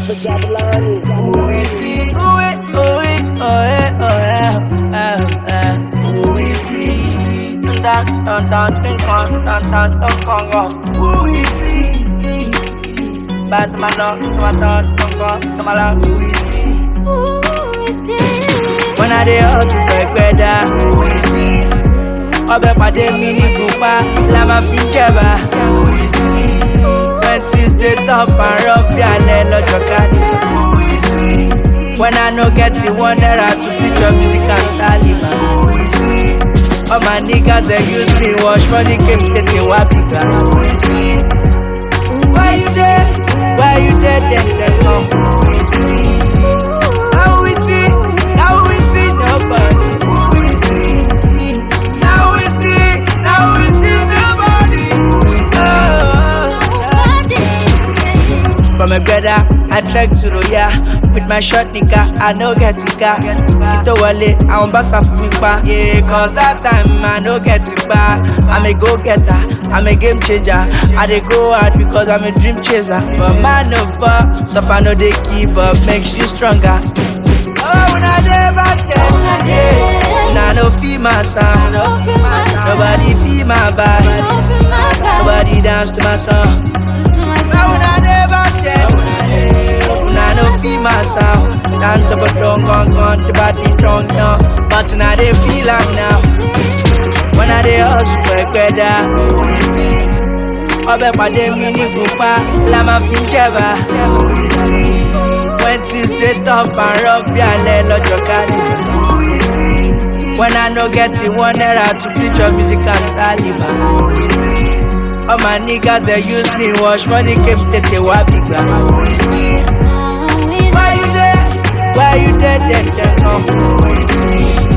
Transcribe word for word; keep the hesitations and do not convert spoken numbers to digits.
Jabba Jabbalani. We see, oh eh, oh eh, oh eh, oh eh, eh, eh. We see, dun dun dun dun dun dun dun dun dun dun. We see, bad man dun dun dun dun dun dun. We see, we see. When I dey hustle for gbẹ̀dá, we see. Ọbẹ̀ pàdé mi ní Kúpá, la máa fi jẹ̀bà. We see, when things dey tough and rough bí alẹ́ lọ́jọ́ kárí. We see, when I no get it one naira to feature music and Taliban. We see, all my niggas dey use me wash money came tètè wá bìgbà. We see, why you dey, why you dey dem dem come. We see, now we see, now we see nobody. We see, now we see, now we see somebody. We see. From a brother, I trek to Roya with my short nigga, I no get it car. Ito wale, I won't pass off me pa. Yeah, cause that time I no get it back. I'm a go-getter, I'm a game changer. I dey go hard because I'm a dream chaser. But man no fall, suffer no dey keep up, makes you stronger. Oh, when I dey back then, yeah. Now no feel my sound, nobody feel my vibe, nobody dance to my song. Now when I dey back then, now no feel my sound. Down to but don't gone gone, the body strong now. But now they feel am now. When I dey hustle for gbẹ̀dá, we see. Ọbẹ̀ pàdé mi ní Kúpá, la máa fi jẹ̀bà. We see, when things dey tough and rough bí alẹ́ lọ́jọ́ kárí. We see, when I no get it one naira to feature music and Taliban. We see, all my niggas they use me wash money came tètè wá bìgbà. We see, why you there, why you there, dem dem come. We see.